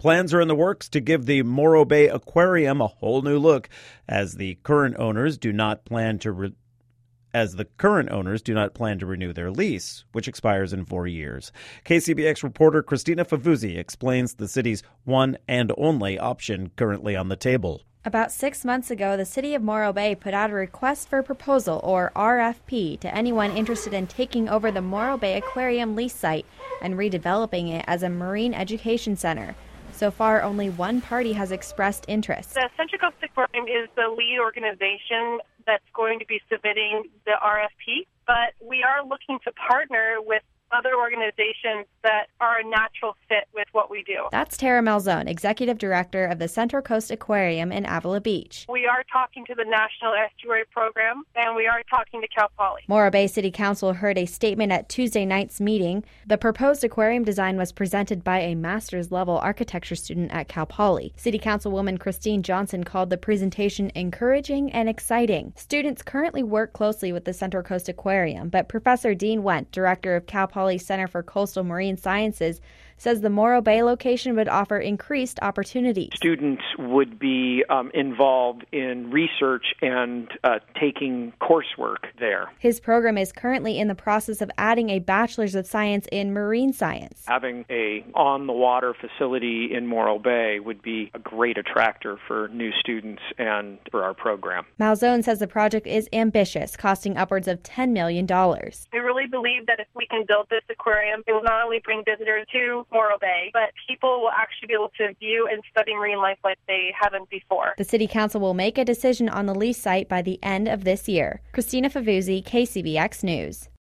Plans are in the works to give the Morro Bay Aquarium a whole new look, as the current owners do not plan to renew their lease, which expires in 4 years. KCBX reporter Christina Favuzzi explains the city's one and only option currently on the table. About 6 months ago, the city of Morro Bay put out a request for proposal, or RFP, to anyone interested in taking over the Morro Bay Aquarium lease site and redeveloping it as a marine education center. So far, only one party has expressed interest. The Central Coast Aquarium is the lead organization that's going to be submitting the RFP, but we are looking to partner with other organizations that are a natural fit with what we do. That's Tara Malzone, Executive Director of the Central Coast Aquarium in Avila Beach. We are talking to the National Estuary Program, and we are talking to Cal Poly. Morro Bay City Council heard a statement at Tuesday night's meeting. The proposed aquarium design was presented by a master's-level architecture student at Cal Poly. City Councilwoman Christine Johnson called the presentation encouraging and exciting. Students currently work closely with the Central Coast Aquarium, but Professor Dean Wendt, director of Cal Poly Center for Coastal Marine Sciences, says the Morro Bay location would offer increased opportunities. Students would be involved in research and taking coursework there. His program is currently in the process of adding a Bachelor's of Science in Marine Science. Having a on-the-water facility in Morro Bay would be a great attractor for new students and for our program. Malzone says the project is ambitious, costing upwards of $10 million. We really believe that if we can build this aquarium, it will not only bring visitors to Morro Bay, but people will actually be able to view and study marine life like they haven't before. The City Council will make a decision on the lease site by the end of this year. Christina Favuzzi, KCBX News.